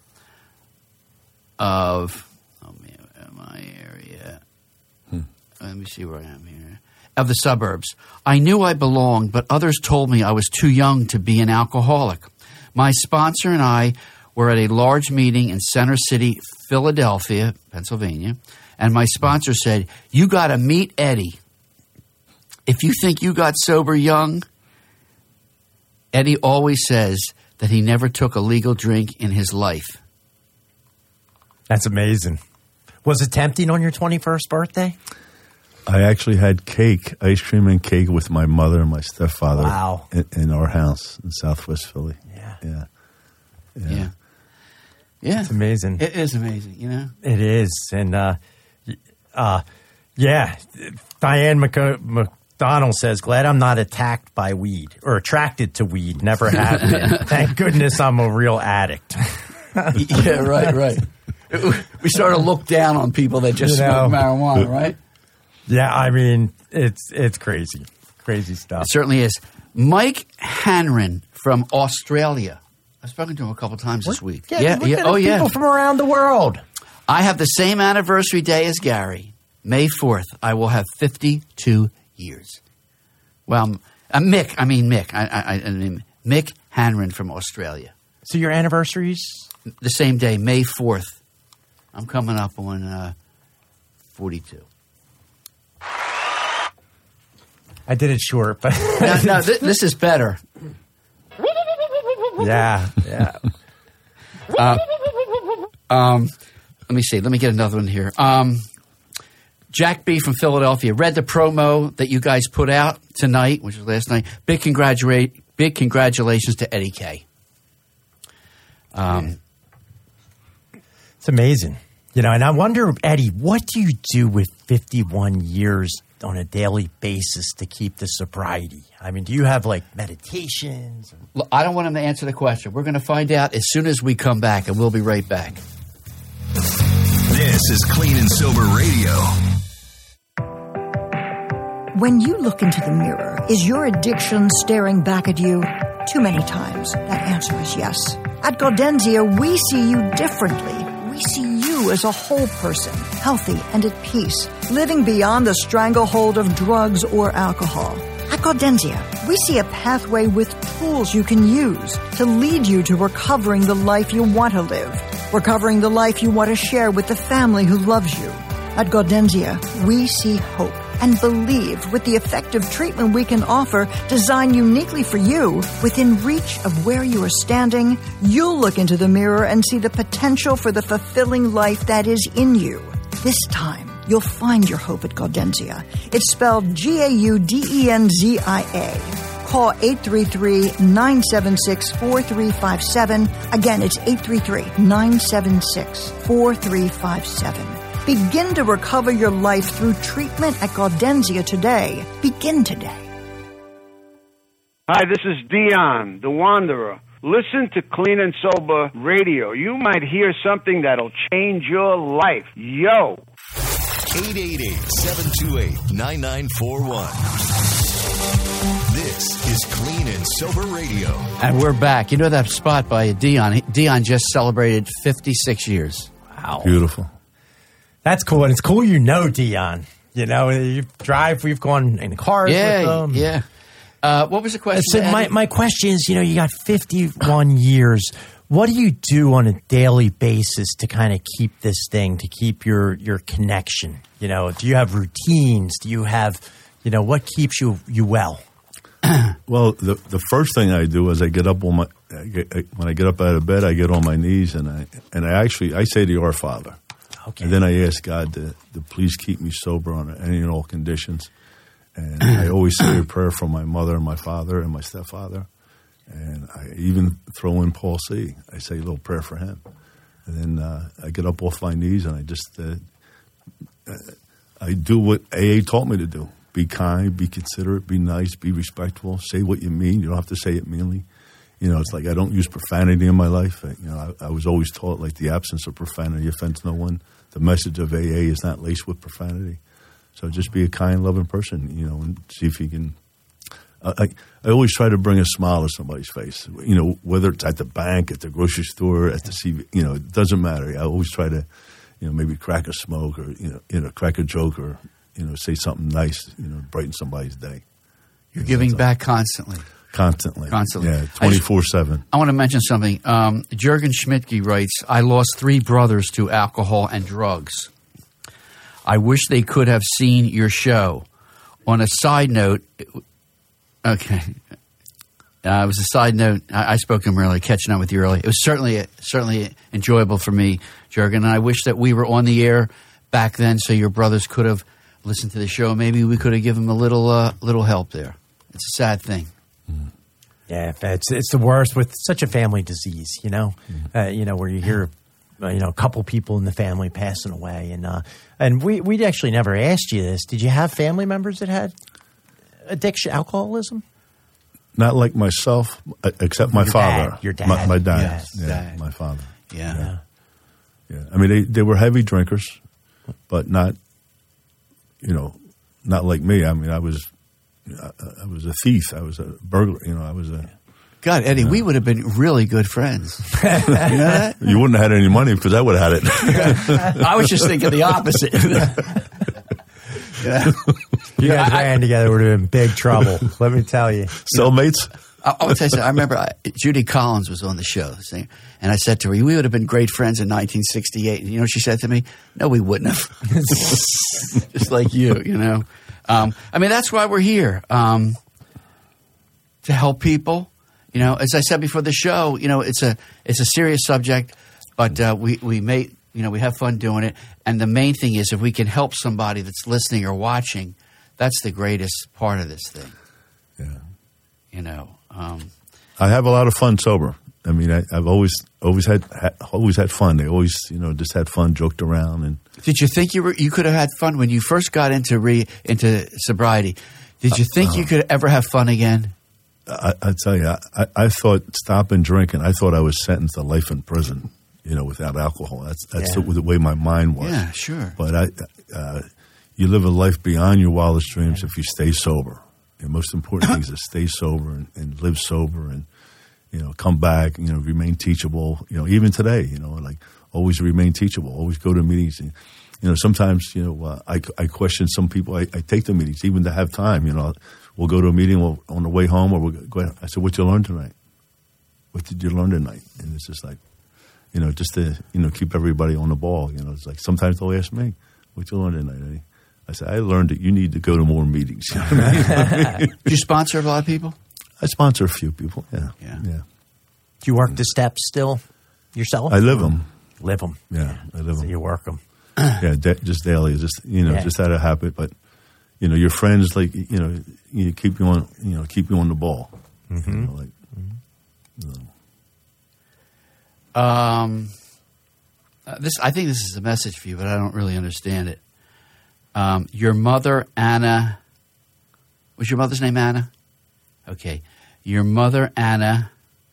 of oh man, my area. Let me see where I am here. Of the suburbs. I knew I belonged, but others told me I was too young to be an alcoholic. My sponsor and I were at a large meeting in Center City, Philadelphia, Pennsylvania, and my sponsor said, you got to meet Eddie. If you think you got sober young, Eddie always says that he never took a legal drink in his life. That's amazing. Was it tempting on your twenty-first birthday? I actually had cake, ice cream and cake with my mother and my stepfather Wow. in, in our house in Southwest Philly. Yeah. Yeah. Yeah. Yeah. It's amazing. It is amazing, you know? It is. And, uh, y- uh, yeah, Diane McCo- McDonald says, glad I'm not attacked by weed or attracted to weed. Never have been. Thank goodness I'm a real addict. Yeah, right, right. We sort of look down on people that just You smoke know. marijuana, right? Yeah, I mean, it's it's crazy. Crazy stuff. It certainly is. Mike Hanron from Australia. I've spoken to him a couple times this week. Yeah, yeah, look yeah. at Oh, the yeah. people from around the world. I have the same anniversary day as Gary. May fourth, I will have fifty-two years. Well, uh, Mick, I mean Mick. I, I, I mean Mick Hanron from Australia. So your anniversaries? The same day, May fourth. I'm coming up on uh, forty-two. I did it short, but No, no th- this is better. yeah, yeah. Uh, um, let me see. Let me get another one here. Um, Jack B from Philadelphia read the promo that you guys put out tonight, which was last night. Big congratulate, big congratulations to Eddie K. Um, it's amazing, you know. And I wonder, Eddie, what do you do with fifty-one years on a daily basis to keep the sobriety? I mean, do you have like meditations? Look, I don't want him to answer the question. We're going to find out as soon as we come back, and we'll be right back. This is Clean and Sober Radio. When you look into the mirror, is your addiction staring back at you? Too many times, that answer is yes. At Gaudenzia, we see you differently. We see you as a whole person, healthy and at peace, living beyond the stranglehold of drugs or alcohol. At Gaudenzia, we see a pathway with tools you can use to lead you to recovering the life you want to live, recovering the life you want to share with the family who loves you. At Gaudenzia, we see hope and believe with the effective treatment we can offer, designed uniquely for you, within reach of where you are standing, you'll look into the mirror and see the potential for the fulfilling life that is in you. This time, you'll find your hope at Gaudenzia. It's spelled G A U D E N Z I A. Call eight three three, nine seven six, four three five seven. Again, it's eight three three, nine seven six, four three five seven. Begin to recover your life through treatment at Gaudenzia today. Begin today. Hi, this is Dion, the Wanderer. Listen to Clean and Sober Radio. You might hear something that'll change your life. Yo! eight eight eight, seven two eight, nine nine four one. This is Clean and Sober Radio. And we're back. You know that spot by Dion? Dion just celebrated fifty-six years. Wow. Beautiful. That's cool. And it's cool you know Dion. You know, you drive, we've gone in cars yeah, with them. Yeah, uh, what was the question? So my, my question is, you know, you got fifty-one years. What do you do on a daily basis to kind of keep this thing, to keep your, your connection? You know, do you have routines? Do you have, you know, what keeps you, you well? Well, the the first thing I do is I get up on my I get, I, when I get up out of bed, I get on my knees and I and I actually I say to Our Father. Okay. And then I ask God to, to please keep me sober on any and all conditions. And I always say a prayer for my mother and my father and my stepfather. And I even throw in Paul C. I say a little prayer for him. And then uh, I get up off my knees and I just uh, I do what A A taught me to do. Be kind, be considerate, be nice, be respectful. Say what you mean. You don't have to say it meanly. You know, it's like I don't use profanity in my life. I, you know, I, I was always taught like the absence of profanity offends no one. The message of A A is not laced with profanity. So just be a kind, loving person, you know, and see if you can. Uh, I, I always try to bring a smile to somebody's face, you know, whether it's at the bank, at the grocery store, at the C V, you know, it doesn't matter. I always try to, you know, maybe crack a smoke or, you know, you know, crack a joke or, you know, say something nice, you know, brighten somebody's day. You're giving back constantly. Constantly. Constantly. Yeah, twenty-four seven. I want to mention something. Um, Jürgen Schmidtke writes, I lost three brothers to alcohol and drugs. I wish they could have seen your show. On a side note, okay, uh, it was a side note. I, I spoke to him earlier, catching up with you earlier. It was certainly certainly enjoyable for me, Jürgen, and I wish that we were on the air back then so your brothers could have listened to the show. Maybe we could have given them a little uh, little help there. It's a sad thing. Yeah, it's it's the worst with such a family disease, you know, mm-hmm. uh, you know, where you hear, uh, you know, a couple people in the family passing away, and uh, and we we actually never asked you this. Did you have family members that had addiction, alcoholism? Not like myself, except my your father. Dad, your dad, my, my dad, yes, yeah, dad. my father. Yeah. yeah, yeah. I mean, they they were heavy drinkers, but not, you know, not like me. I mean, I was. I, I was a thief. I was a burglar. You know, I was a. God, Eddie, you know. We would have been really good friends. You know that? You wouldn't have had any money because I would have had it. I was just thinking the opposite. Yeah. You guys ran together, would have been big trouble. Let me tell you. Cellmates? I, I would say so. I remember I, Judy Collins was on the show, see, and I said to her, "We would have been great friends in nineteen sixty-eight." And you know what she said to me? "No, we wouldn't have." Just like you, you know. Um, I mean, that's why we're here, um, to help people. You know, as I said before the show, you know, it's a it's a serious subject, but uh, we we may You know, we have fun doing it. And the main thing is if we can help somebody that's listening or watching, that's the greatest part of this thing. Yeah. You know. Um, I have a lot of fun sober. I mean, I, I've always always had ha, always had fun. They always, you know, just had fun, joked around. And did you think you were you could have had fun when you first got into re, into sobriety? Did you think uh, you could ever have fun again? I, I tell you, I, I thought stopping drinking. I thought I was sentenced to life in prison. You know, without alcohol. That's that's yeah. the, the way my mind was. Yeah, sure. But I, uh, you live a life beyond your wildest dreams if you stay sober. The most important thing is to stay sober and, and live sober and, you know, come back, you know, remain teachable. You know, even today, you know, like always remain teachable, always go to meetings. And, you know, sometimes, you know, uh, I, I question some people. I, I take the meetings even to have time. You know, we'll go to a meeting we'll, on the way home or we'll go. I said, "What you learn tonight? What did you learn tonight?" And it's just like, you know, just to, you know, keep everybody on the ball. You know, it's like sometimes they'll ask me, "What you learn tonight, Eddie?" I said, "I learned that you need to go to more meetings." You know what I mean? Do you sponsor a lot of people? I sponsor a few people, yeah. Yeah. yeah. Do you work the steps still yourself? I live them. Live them. Yeah, I live them. So you work them. Yeah, da- just daily, just, you know, Yeah. just out of habit. But, you know, your friends, like, you know, you keep you on, you know, keep you on the ball. Mm-hmm. You know, like, you know. Um, uh, this I think this is a message for you, but I don't really understand it. Um, your mother, Anna, was your mother's name Anna? Okay. Your mother, Anna,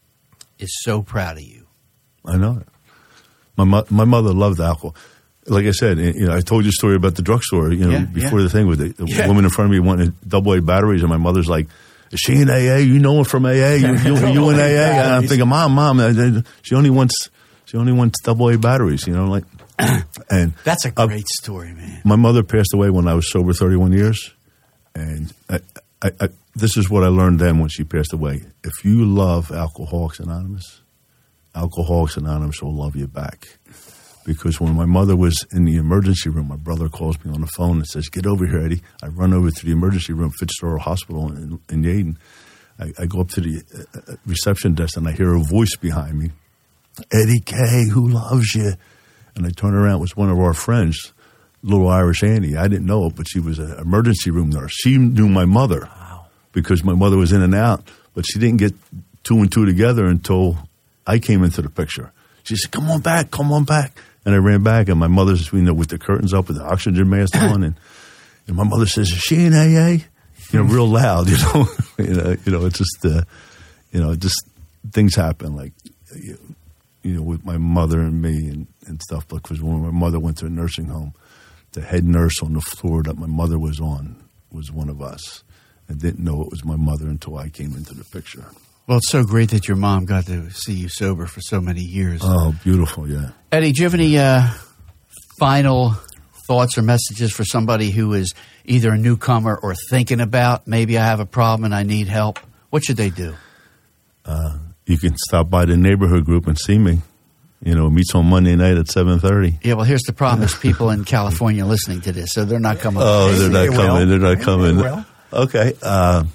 is so proud of you. I know it. My mo- my mother loved alcohol. Like I said, you know, I told you a story about the drugstore, you know, Yeah, before yeah. the thing with the, the Yeah. woman in front of me wanted double A batteries, and my mother's like, "Is she in A A? You know her from A A? You, you, you in A A?" And I'm thinking, "Mom, mom, I- I- she only wants she only wants double A batteries," you know, like. And That's a uh, great story, man. my mother passed away when I was sober thirty-one years, and I, I, I, this is what I learned then when she passed away. If you love Alcoholics Anonymous, Alcoholics Anonymous will love you back. Because when my mother was in the emergency room, my brother calls me on the phone and says, "Get over here, Eddie." I run over to the emergency room, Fitzgerald Hospital in, in Yaden. I, I go up to the uh, reception desk and I hear a voice behind me, "Eddie K, who loves you?" And I turn around, it was one of our friends, little Irish Annie. I didn't know it, but she was an emergency room nurse. She knew my mother wow. because my mother was in and out, but she didn't get two and two together until I came into the picture. She said, "Come on back, come on back." And I ran back, and my mother's, you know, with the curtains up, with the oxygen mask on, and, and my mother says, "Is she in A A?" You know, real loud, you know. you know, you know, it's just, uh, you know, just things happen, like, you, you know, with my mother and me and, and stuff. Because when my mother went to a nursing home, the head nurse on the floor that my mother was on was one of us. I didn't know it was my mother until I came into the picture. Well, it's so great that your mom got to see you sober for so many years. Oh, beautiful, yeah. Eddie, do you have any uh, final thoughts or messages for somebody who is either a newcomer or thinking about, maybe I have a problem and I need help? What should they do? Uh, you can stop by the neighborhood group and see me. You know, it meets on Monday night at seven thirty. Yeah, well, here's the problem. There's people in California listening to this, so they're not coming. Oh, they're not They coming. will. They're not They coming. will. Okay. Uh,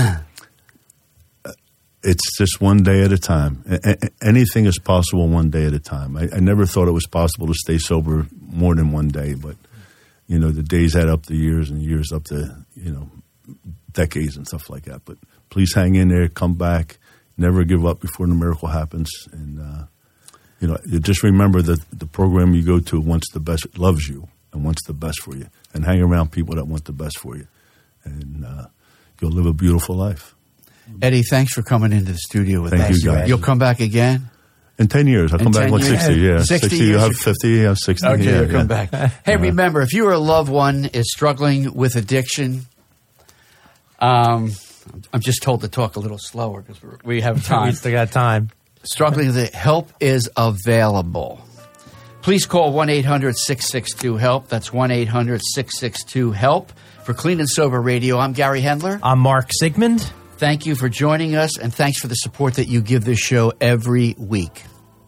it's just one day at a time. A- a- anything is possible one day at a time. I, I never thought it was possible to stay sober more than one day, but, you know, the days add up to years and years up to, you know, decades and stuff like that. But please hang in there, come back, never give up before the miracle happens. And, uh, you know, you just remember that the program you go to wants the best, loves you and wants the best for you. And hang around people that want the best for you. And uh, you'll live a beautiful life. Eddie, thanks for coming into the studio with Thank us. you, guys. You'll come back again? In ten years. I'll In come back ten when years? sixty, yeah. sixty sixty, you years have you- fifty, you have sixty. Okay, yeah, you'll come yeah. back. Hey, remember, if you or a loved one is struggling with addiction, um, I'm just told to talk a little slower because we have time. We still got time. Struggling with it, help is available. Please call one eight hundred six six two HELP. That's one eight hundred six six two HELP. For Clean and Sober Radio, I'm Gary Hendler. I'm Mark Sigmund. Thank you for joining us, and thanks for the support that you give this show every week.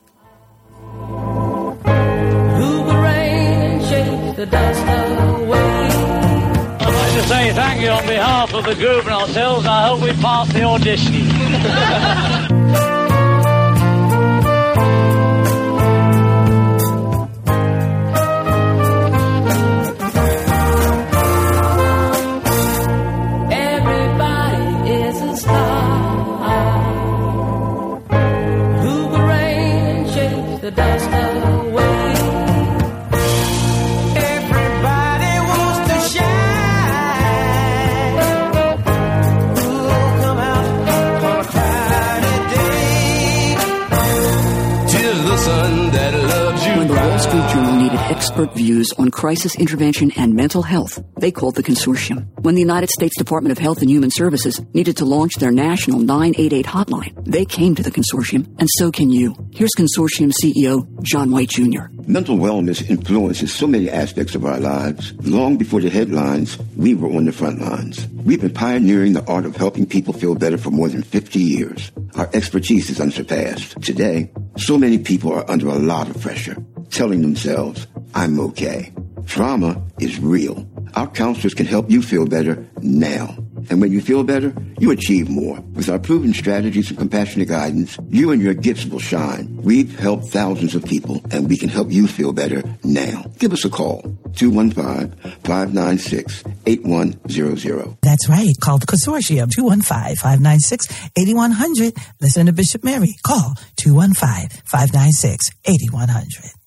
The dust away. I'd like to say thank you on behalf of the group and ourselves. I hope we pass the audition. needed expert views on crisis intervention and mental health, they called the consortium. When the United States Department of Health and Human Services needed to launch their national nine eight eight hotline, they came to the consortium, and so can you. Here's consortium C E O John White Junior Mental wellness influences so many aspects of our lives. Long before the headlines, we were on the front lines. We've been pioneering the art of helping people feel better for more than fifty years. Our expertise is unsurpassed. Today, so many people are under a lot of pressure, telling themselves, I'm okay. Trauma is real. Our counselors can help you feel better now. And when you feel better, you achieve more. With our proven strategies and compassionate guidance, you and your gifts will shine. We've helped thousands of people, and we can help you feel better now. Give us a call, two one five, five nine six, eight one zero zero. That's right. Call the consortium, two one five, five nine six, eight one zero zero. Listen to Bishop Mary. Call two one five, five nine six, eight one zero zero.